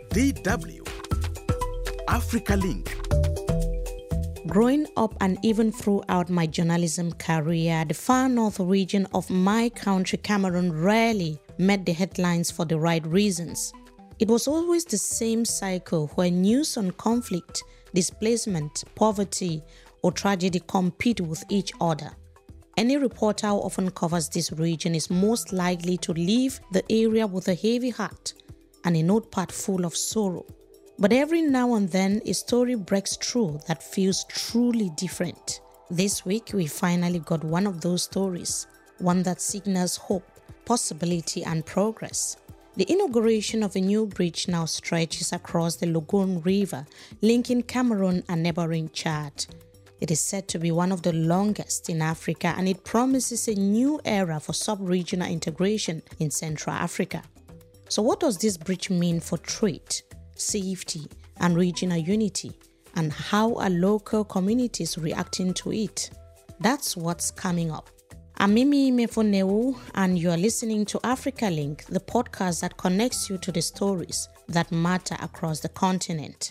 DW Africa Link. Growing up and even throughout my journalism career, the far north region of my country, Cameroon, rarely met the headlines for the right reasons. It was always the same cycle where news on conflict, displacement, poverty, or tragedy compete with each other. Any reporter who often covers this region is most likely to leave the area with a heavy heart and a notepad full of sorrow. But every now and then, a story breaks through that feels truly different. This week, we finally got one of those stories, one that signals hope, possibility, and progress. The inauguration of a new bridge now stretches across the Logone River, linking Cameroon and neighboring Chad. It is said to be one of the longest in Africa, and it promises a new era for sub-regional integration in Central Africa. So what does this bridge mean for trade, safety, and regional unity, and how are local communities reacting to it? That's what's coming up. I'm Mimi Mefoneu, and you are listening to Africa Link, the podcast that connects you to the stories that matter across the continent.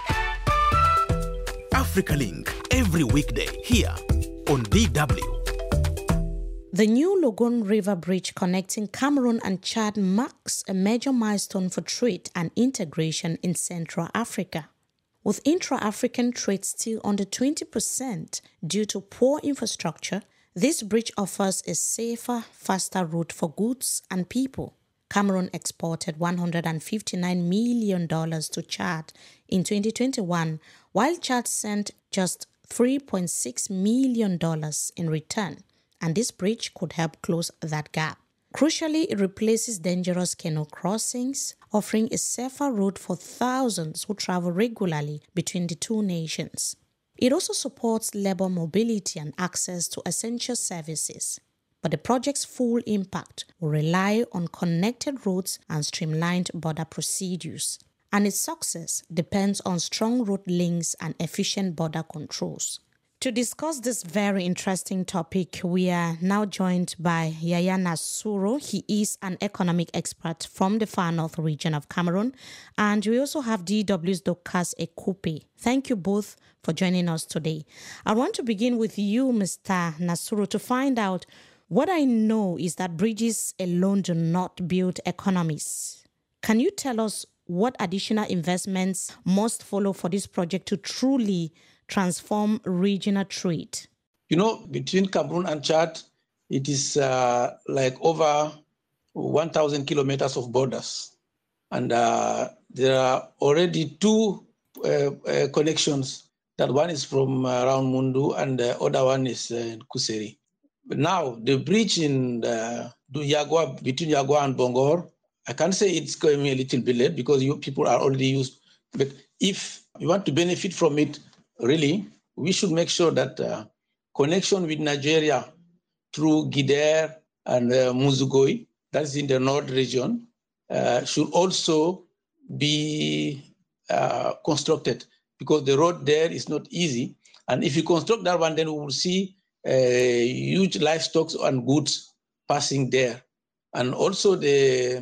Africa Link, every weekday here on DW. The new Logone River Bridge connecting Cameroon and Chad marks a major milestone for trade and integration in Central Africa. With intra-African trade still under 20% due to poor infrastructure, this bridge offers a safer, faster route for goods and people. Cameroon exported $159 million to Chad in 2021, while Chad sent just $3.6 million in return. And this bridge could help close that gap. Crucially, it replaces dangerous canoe crossings, offering a safer route for thousands who travel regularly between the two nations. It also supports labor mobility and access to essential services. But the project's full impact will rely on connected roads and streamlined border procedures. And its success depends on strong road links and efficient border controls. To discuss this very interesting topic, we are now joined by Yaya Nasuro. He is an economic expert from the far north region of Cameroon. And we also have DW's Dorcas Ekupe. Thank you both for joining us today. I want to begin with you, Mr. Nasuro, to find out what I know is that bridges alone do not build economies. Can you tell us what additional investments must follow for this project to truly transform regional trade? You know, between Cameroon and Chad, it is like over 1,000 kilometers of borders. And there are already two connections. That one is from around Mundu and the other one is in Kuseri. But now, the bridge in Yagwa, between Yagwa and Bongor, I can't say it's going a little bit late because people are already used. But if you want to benefit from it, really, we should make sure that connection with Nigeria through Gider and Muzugoi, that's in the north region, should also be constructed because the road there is not easy. And if you construct that one, then we will see huge livestock and goods passing there. And also the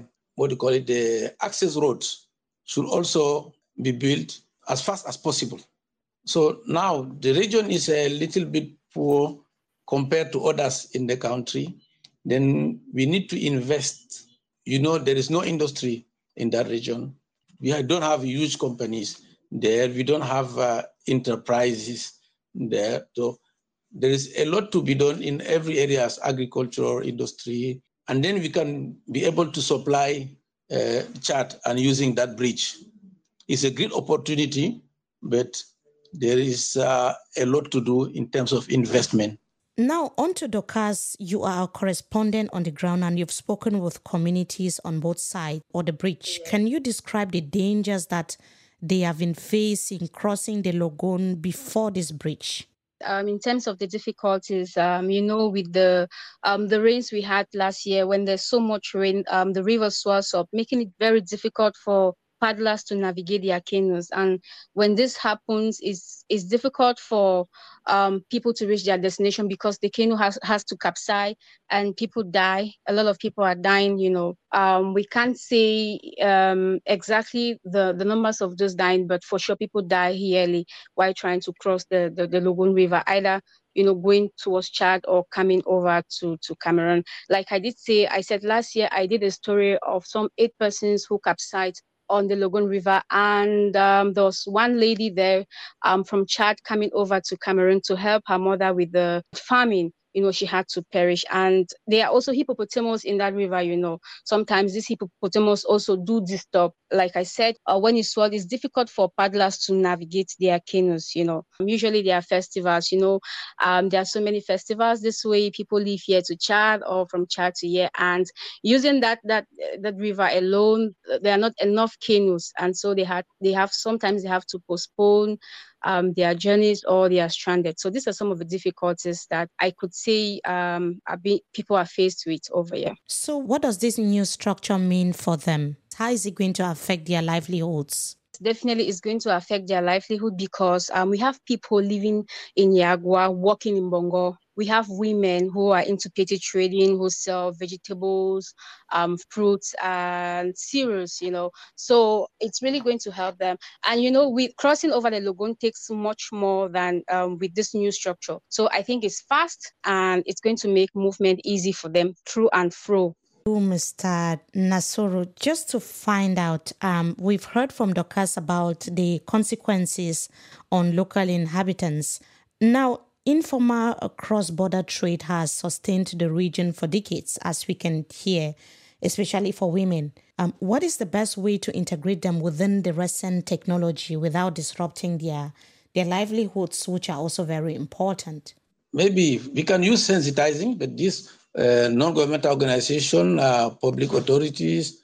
access roads should also be built as fast as possible. So now the region is a little bit poor compared to others in the country. Then we need to invest. You know, there is no industry in that region. We don't have huge companies there. We don't have enterprises there. So there is a lot to be done in every area as agriculture, industry, and then we can be able to supply Chad and using that bridge. It's a great opportunity, but there is a lot to do in terms of investment. Now, on to Dorcas. You are a correspondent on the ground and you've spoken with communities on both sides of the bridge. Can you describe the dangers that they have been facing crossing the Logone before this bridge? In terms of the difficulties, with the rains we had last year, when there's so much rain, the river swells up, making it very difficult for paddlers to navigate their canoes. And when this happens, it's difficult for people to reach their destination because the canoe has to capsize and people die. A lot of people are dying, We can't say exactly the numbers of those dying, but for sure people die yearly while trying to cross the Logon River, either going towards Chad or coming over to Cameroon. Like I said last year, I did a story of some 8 persons who capsized on the Logon River, and there was one lady there from Chad coming over to Cameroon to help her mother with the farming. She had to perish. And there are also hippopotamus in that river, Sometimes these hippopotamus also do disturb. Like I said, when it's swell, it's difficult for paddlers to navigate their canoes, Usually there are festivals, there are so many festivals. This way people leave here to Chad or from Chad to here. And using that river alone, there are not enough canoes. And so sometimes they have to postpone their journeys or they are stranded. So these are some of the difficulties that I could say people are faced with over here. So what does this new structure mean for them? How is it going to affect their livelihoods? Definitely it's going to affect their livelihood because we have people living in Yagua, working in Bongo. We have women who are into petty trading, who sell vegetables, fruits, and cereals, So it's really going to help them. And, with crossing over the Logon takes much more than with this new structure. So I think it's fast and it's going to make movement easy for them through and fro. Mr. Nasoro, just to find out, we've heard from Dorcas about the consequences on local inhabitants. Now, informal cross-border trade has sustained the region for decades, as we can hear, especially for women. What is the best way to integrate them within the recent technology without disrupting their livelihoods, which are also very important? Maybe we can use sensitizing, but this non-governmental organization, public authorities,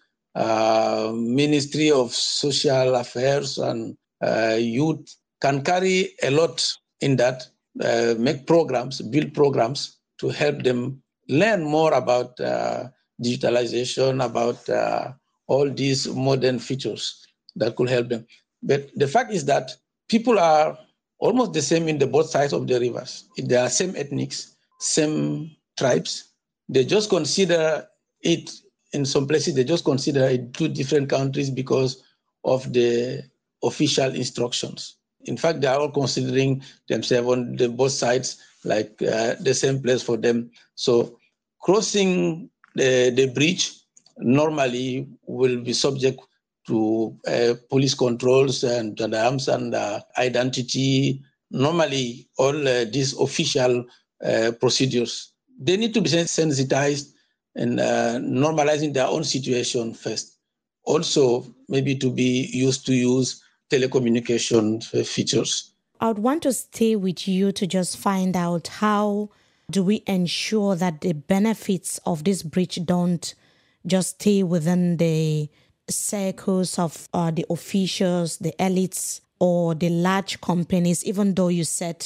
Ministry of Social Affairs and youth can carry a lot in that, make programs, build programs to help them learn more about digitalization, about all these modern features that could help them. But the fact is that people are almost the same in both sides of the rivers. They are same ethnics, same tribes. They just consider it, in some places, they just consider it 2 different countries because of the official instructions. In fact, they are all considering themselves on both sides like the same place for them. So crossing the bridge normally will be subject to police controls and arms and identity. Normally, all these official procedures, they need to be sensitized and normalizing their own situation first. Also, maybe to be used to use telecommunication features. I would want to stay with you to just find out how do we ensure that the benefits of this bridge don't just stay within the circles of the officials, the elites, or the large companies, even though you said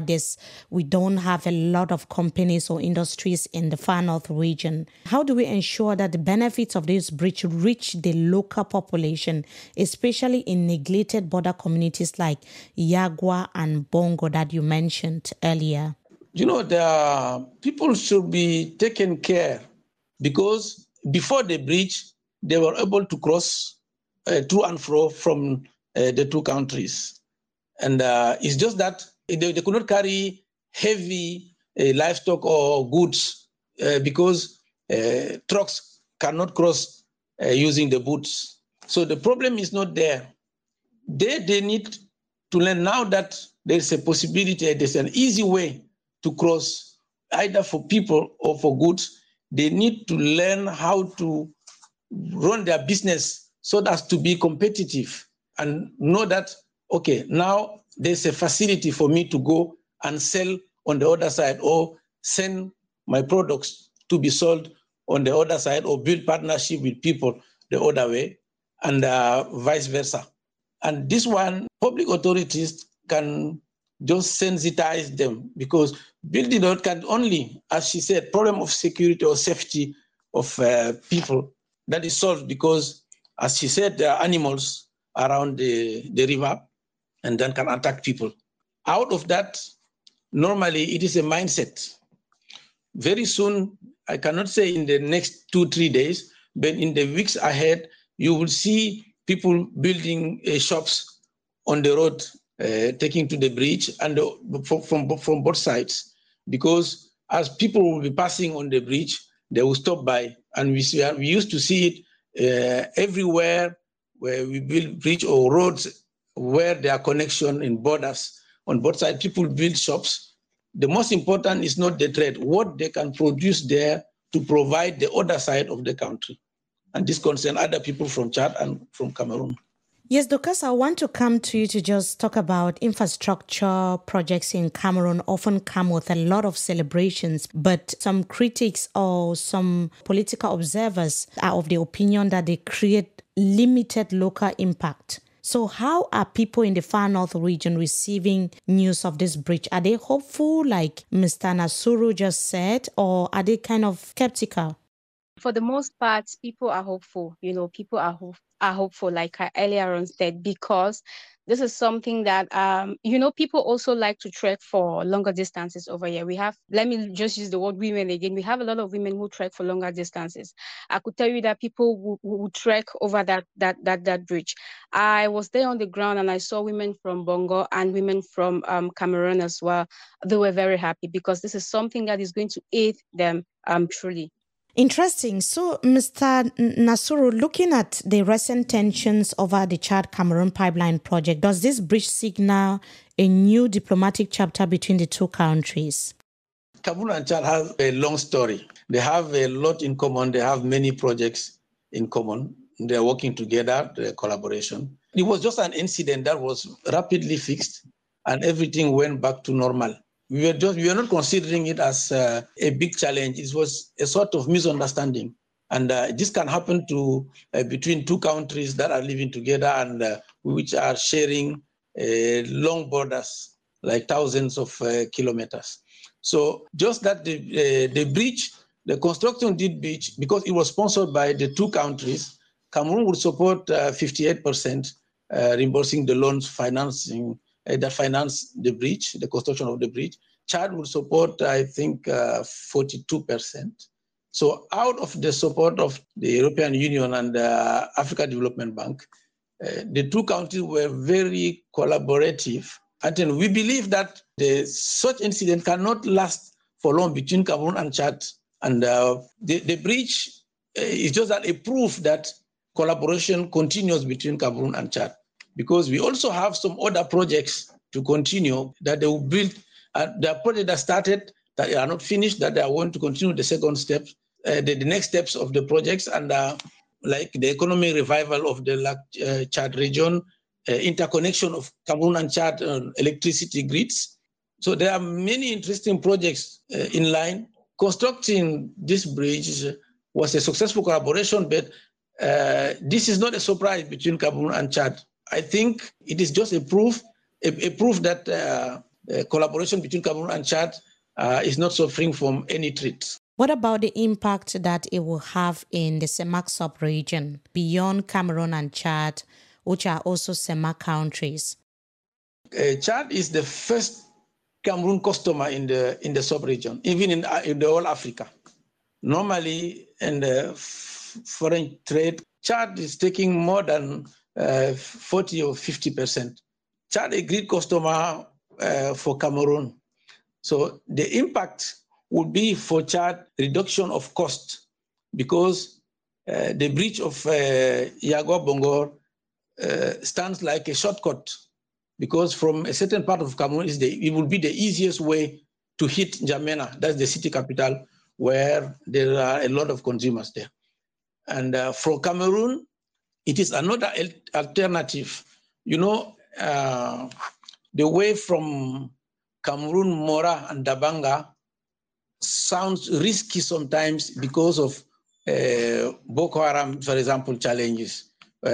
we don't have a lot of companies or industries in the far north region. How do we ensure that the benefits of this bridge reach the local population, especially in neglected border communities like Yagua and Bongo that you mentioned earlier? The people should be taken care because before the bridge, they were able to cross to and fro from the 2 countries. And it's just that they could not carry heavy livestock or goods because trucks cannot cross using the boats. So the problem is not there. They need to learn now that there's a possibility, there's an easy way to cross, either for people or for goods. They need to learn how to run their business so as to be competitive and know that, okay, now there's a facility for me to go and sell on the other side or send my products to be sold on the other side or build partnership with people the other way and vice versa. And this one, public authorities can just sensitize them because building out can only, as she said, problem of security or safety of people that is solved because as she said, there are animals around the river and then can attack people. Out of that, normally it is a mindset. Very soon, I cannot say in the next 2-3 days, but in the weeks ahead, you will see people building shops on the road, taking to the bridge, and from both sides. Because as people will be passing on the bridge, they will stop by. And we used to see it everywhere where we build bridge or roads where there are connection in borders. On both sides, people build shops. The most important is not the trade, what they can produce there to provide the other side of the country. And this concerns other people from Chad and from Cameroon. Yes, Dorcas, I want to come to you to just talk about infrastructure projects in Cameroon often come with a lot of celebrations, but some critics or some political observers are of the opinion that they create limited local impact. So how are people in the Far North region receiving news of this bridge? Are they hopeful, like Mr. Nasuru just said, or are they kind of skeptical? For the most part, people are hopeful. People are hopeful, like I earlier on said, because this is something that, people also like to trek for longer distances over here. Let me just use the word women again. We have a lot of women who trek for longer distances. I could tell you that people who trek over that bridge. I was there on the ground and I saw women from Bongo and women from Cameroon as well. They were very happy because this is something that is going to aid them truly. Interesting. So, Mr. Nasuru, looking at the recent tensions over the Chad-Cameroon pipeline project, does this bridge signal a new diplomatic chapter between the two countries? Cameroon and Chad have a long story. They have a lot in common. They have many projects in common. They are working together, their collaboration. It was just an incident that was rapidly fixed and everything went back to normal. We were not considering it as a big challenge. It was a sort of misunderstanding. And this can happen between two countries that are living together and which are sharing long borders, like thousands of kilometers. So just that the bridge, the construction did bridge, because it was sponsored by the two countries, Cameroon would support 58%, reimbursing the loans financing that finance the bridge, the construction of the bridge. Chad will support, I think, 42%. So out of the support of the European Union and the Africa Development Bank, the two countries were very collaborative. And then we believe that such incident cannot last for long between Cameroon and Chad. And the bridge is just a proof that collaboration continues between Cameroon and Chad. Because we also have some other projects to continue that they will build. There are projects that started that are not finished, that they are going to continue the second step, the next steps of the projects, and like the economic revival of the Chad region, interconnection of Cameroon and Chad electricity grids. So there are many interesting projects in line. Constructing this bridge was a successful collaboration, but this is not a surprise between Cameroon and Chad. I think it is just a proof that collaboration between Cameroon and Chad is not suffering from any threats. What about the impact that it will have in the CEMAC sub-region beyond Cameroon and Chad, which are also CEMAC countries? Chad is the first Cameroon customer in the sub-region, even in the whole Africa. Normally, in the foreign trade, Chad is taking more than 40 or 50%. Chad a great customer for Cameroon. So the impact would be for Chad reduction of cost, because the bridge of Yagua Bongo stands like a shortcut, because from a certain part of Cameroon it will be the easiest way to hit N'Djamena, that's the city capital, where there are a lot of consumers there. And for Cameroon, it is another alternative. The way from Cameroon, Mora, and Dabanga sounds risky sometimes because of Boko Haram, for example, challenges.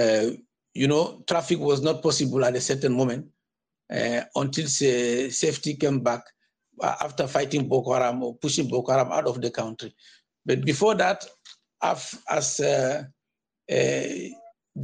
Traffic was not possible at a certain moment until safety came back after fighting Boko Haram or pushing Boko Haram out of the country. But before that, as that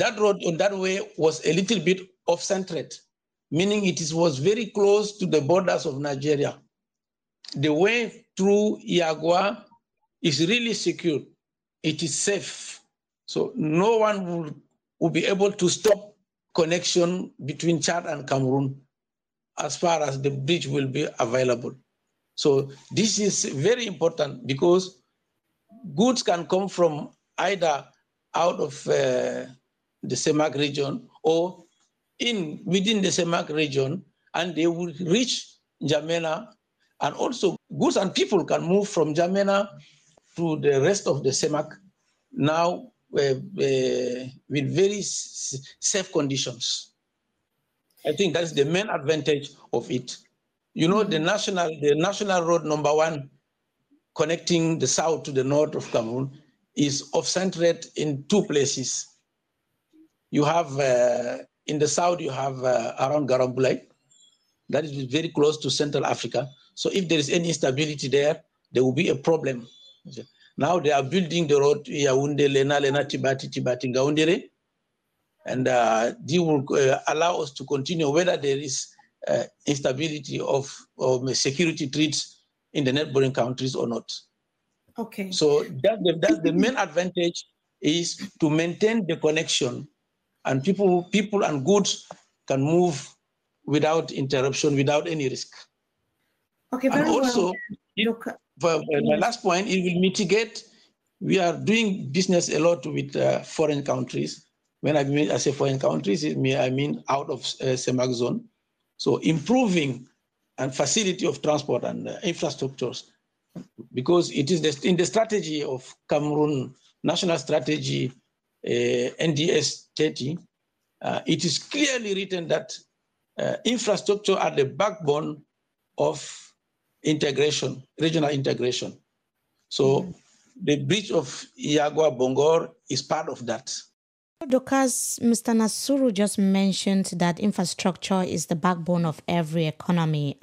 that road on that way was a little bit off-centered, meaning was very close to the borders of Nigeria. The way through Yagua is really secure. It is safe. So no one will be able to stop connection between Chad and Cameroon as far as the bridge will be available. So this is very important because goods can come from either out of the CEMAC region or within the CEMAC region, and they will reach N'Djamena, and also goods and people can move from N'Djamena to the rest of the CEMAC now with very safe conditions. I think that's the main advantage of it. You know, the national road number 1 connecting the south to the north of Cameroon is off-centered in 2 places. You have, in the south, you have around Garambulai, that is very close to Central Africa. So if there is any instability there will be a problem. Now they are building the road Yaoundé, Lena, Tibati, Ngaoundéré, and they will allow us to continue whether there is instability of security threats in the neighboring countries or not. Okay. So that's the main advantage, is to maintain the connection, and people and goods can move without interruption, without any risk. Okay, very and also, well. My last point, it will mitigate. We are doing business a lot with foreign countries. When I say foreign countries, I mean out of CEMAC zone. So improving and facility of transport and infrastructures, because it is in the strategy of Cameroon, national strategy, NDS 30, it is clearly written that infrastructure are the backbone of integration, regional integration. So the bridge of Yagua Bongor is part of that. Dorcas, Mr. Nasuru just mentioned that infrastructure is the backbone of every economy,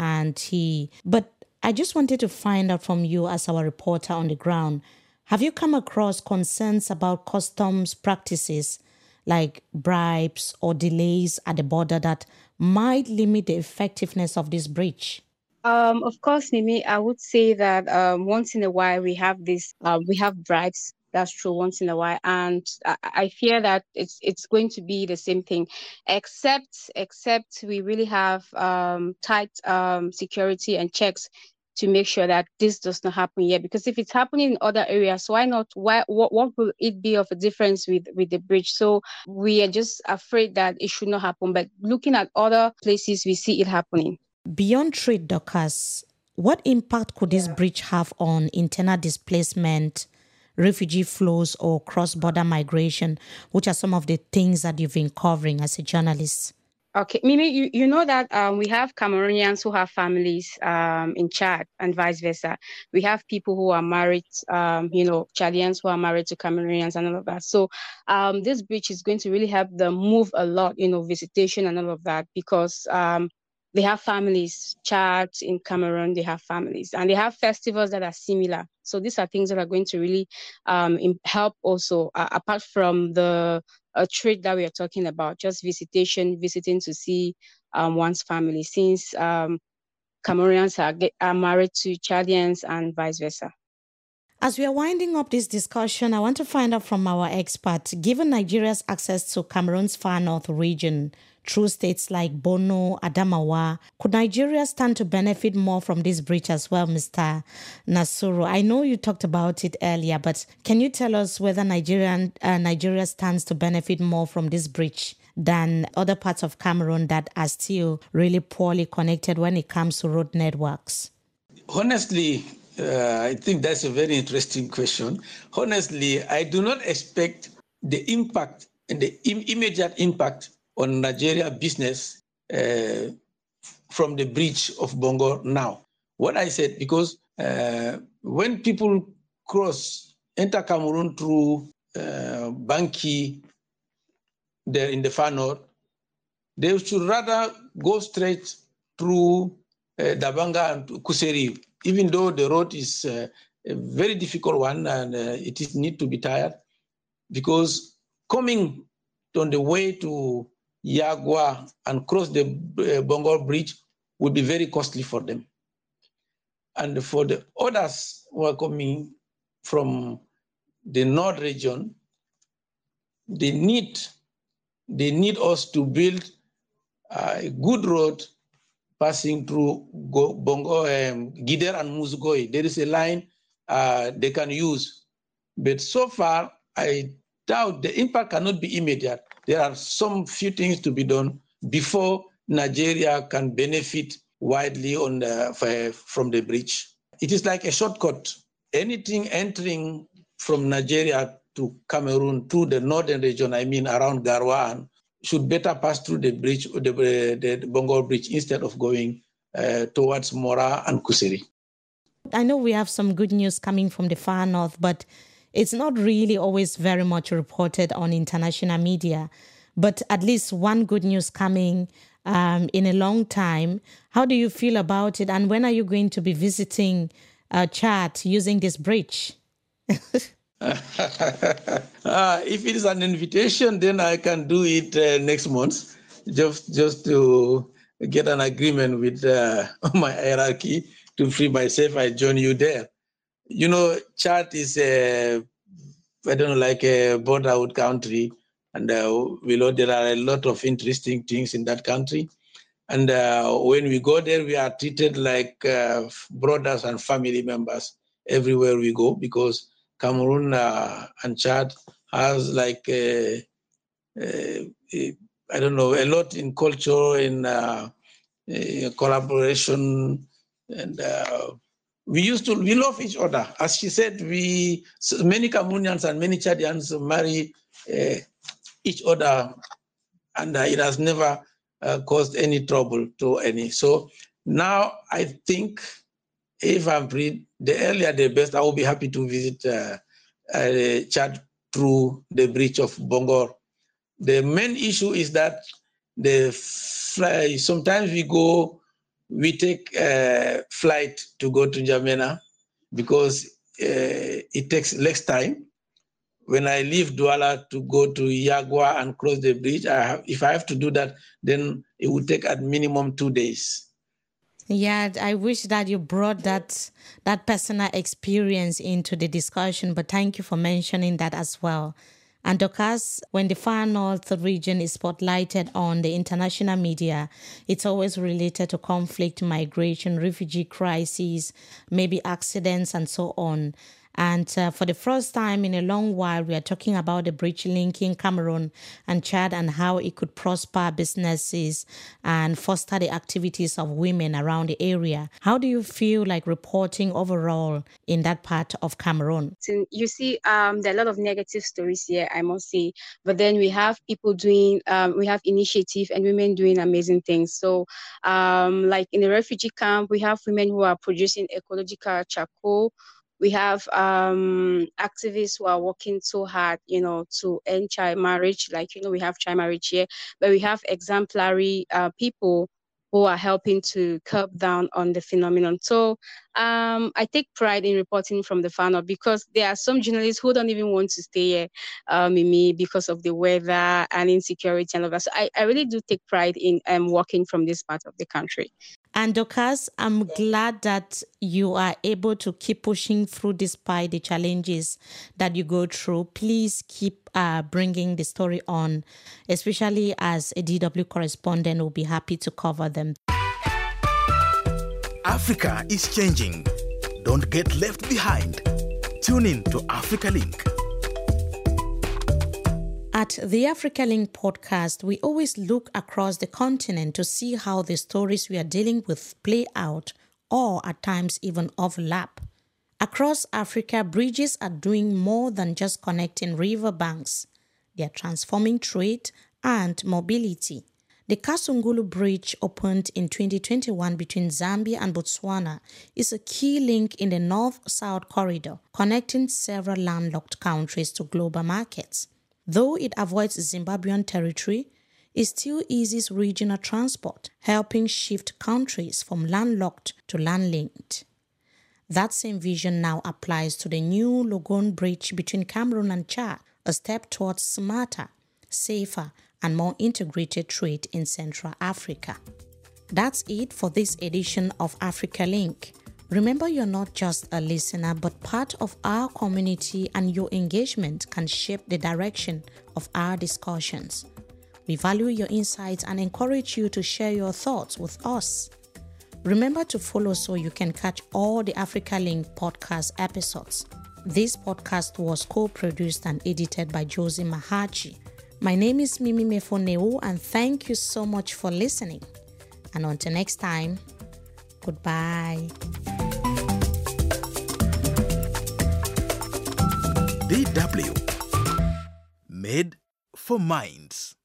but I just wanted to find out from you as our reporter on the ground, have you come across concerns about customs practices like bribes or delays at the border that might limit the effectiveness of this bridge? Of course, Mimi, I would say that once in a while we have bribes. That's true, once in a while, and I fear that it's going to be the same thing, except we really have tight security and checks to make sure that this does not happen here. Because if it's happening in other areas, why not? What will it be of a difference with the bridge? So we are just afraid that it should not happen. But looking at other places, we see it happening. Beyond trade, Dorcas, what impact could this bridge have on internal displacement, refugee flows, or cross-border migration, which are some of the things that you've been covering as a journalist? Okay, Mimi, you know that we have Cameroonians who have families in Chad and vice versa. We have people who are married, Chadians who are married to Cameroonians and all of that. So this bridge is going to really help them move a lot, visitation and all of that, because they have families. Chad in Cameroon, they have families, and they have festivals that are similar. So these are things that are going to really help also, apart from the trade that we are talking about, just visiting to see one's family, since Cameroonians are married to Chadians and vice versa. As we are winding up this discussion, I want to find out from our expert, given Nigeria's access to Cameroon's far north region through states like Borno, Adamawa, could Nigeria stand to benefit more from this bridge as well, Mr. Nasuru? I know you talked about it earlier, but can you tell us whether Nigeria stands to benefit more from this bridge than other parts of Cameroon that are still really poorly connected when it comes to road networks? Honestly, I think that's a very interesting question. Honestly, I do not expect the impact and the immediate impact on Nigeria business from the bridge of Bongor now. What I said, because when people enter Cameroon through Banki there in the far north, they should rather go straight through Dabanga and Kuseri, even though the road is a very difficult one and it need to be tired, because coming on the way to Yagua and cross the Bongor Bridge would be very costly for them. And for the others who are coming from the North region, they need us to build a good road passing through Gider and Muzugoi. There is a line they can use. But so far, I doubt the impact cannot be immediate. There are some few things to be done before Nigeria can benefit widely from the bridge. It is like a shortcut. Anything entering from Nigeria to Cameroon through the northern region, around Garwa, should better pass through the bridge, the Bongor Bridge, instead of going towards Mora and Kusiri. I know we have some good news coming from the far north, but it's not really always very much reported on international media. But at least one good news coming in a long time. How do you feel about it? And when are you going to be visiting Chad using this bridge? If it is an invitation, then I can do it next month, just to get an agreement with my hierarchy to free myself. I join you there. You know, Chad is like a borderwood country, and we know there are a lot of interesting things in that country. And when we go there, we are treated like brothers and family members everywhere we go, because Cameroon and Chad has a lot in culture, in collaboration, and we love each other. As she said, many Cameroonians and many Chadians marry each other, and it has never caused any trouble to any. So now I think, if I'm free, the earlier the best. I will be happy to visit Chad through the bridge of Bongor. The main issue is that sometimes we take a flight to go to N'Djamena, because it takes less time. When I leave Douala to go to Yagua and cross the bridge, if I have to do that, then it would take at minimum 2 days. Yeah, I wish that you brought that personal experience into the discussion, but thank you for mentioning that as well. And Dorcas, when the far north region is spotlighted on the international media, it's always related to conflict, migration, refugee crises, maybe accidents, and so on. And for the first time in a long while, we are talking about the bridge linking Cameroon and Chad and how it could prosper businesses and foster the activities of women around the area. How do you feel like reporting overall in that part of Cameroon? You see, there are a lot of negative stories here, I must say. But then we have people doing, we have initiative and women doing amazing things. So like in the refugee camp, we have women who are producing ecological charcoal. We have activists who are working so hard, to end child marriage. We have child marriage here, but we have exemplary people who are helping to curb down on the phenomenon. So I take pride in reporting from the far north, because there are some journalists who don't even want to stay here, Mimi, because of the weather and insecurity and all that. So I really do take pride in working from this part of the country. And Dorcas, I'm glad that you are able to keep pushing through despite the challenges that you go through. Please keep bringing the story on, especially as a DW correspondent. We'll be happy to cover them. Africa is changing. Don't get left behind. Tune in to Africa Link. At the Africa Link podcast, we always look across the continent to see how the stories we are dealing with play out, or at times even overlap. Across Africa, bridges are doing more than just connecting river banks. They are transforming trade and mobility. The Kasungulu Bridge, opened in 2021 between Zambia and Botswana, is a key link in the North-South corridor, connecting several landlocked countries to global markets. Though it avoids Zimbabwean territory, it still eases regional transport, helping shift countries from landlocked to land-linked. That same vision now applies to the new Logon Bridge between Cameroon and Chad, a step towards smarter, safer, and more integrated trade in Central Africa. That's it for this edition of Africa Link. Remember, you're not just a listener, but part of our community, and your engagement can shape the direction of our discussions. We value your insights and encourage you to share your thoughts with us. Remember to follow so you can catch all the Africa Link podcast episodes. This podcast was co-produced and edited by Josie Mahachi. My name is Mimi Mefoneu, and thank you so much for listening. And until next time, goodbye. DW, made for minds.